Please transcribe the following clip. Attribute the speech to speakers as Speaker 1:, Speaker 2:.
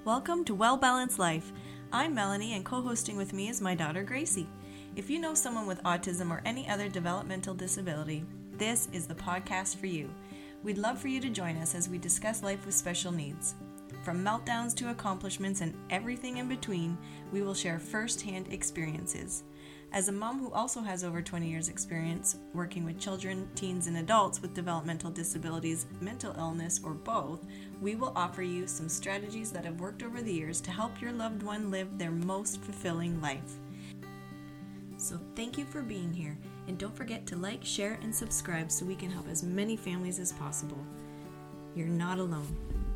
Speaker 1: Welcome to Well Balanced Life. I'm Melanie, and co-hosting with me is my daughter Gracie. If you know someone with autism or any other developmental disability, this is the podcast for you. We'd love for you to join us as we discuss life with special needs. From meltdowns to accomplishments and everything in between, we will share first-hand experiences. As a mom who also has over 20 years experience working with children, teens, and adults with developmental disabilities, mental illness, or both, we will offer you some strategies that have worked over the years to help your loved one live their most fulfilling life. So thank you for being here, and don't forget to like, share, and subscribe so we can help as many families as possible. You're not alone.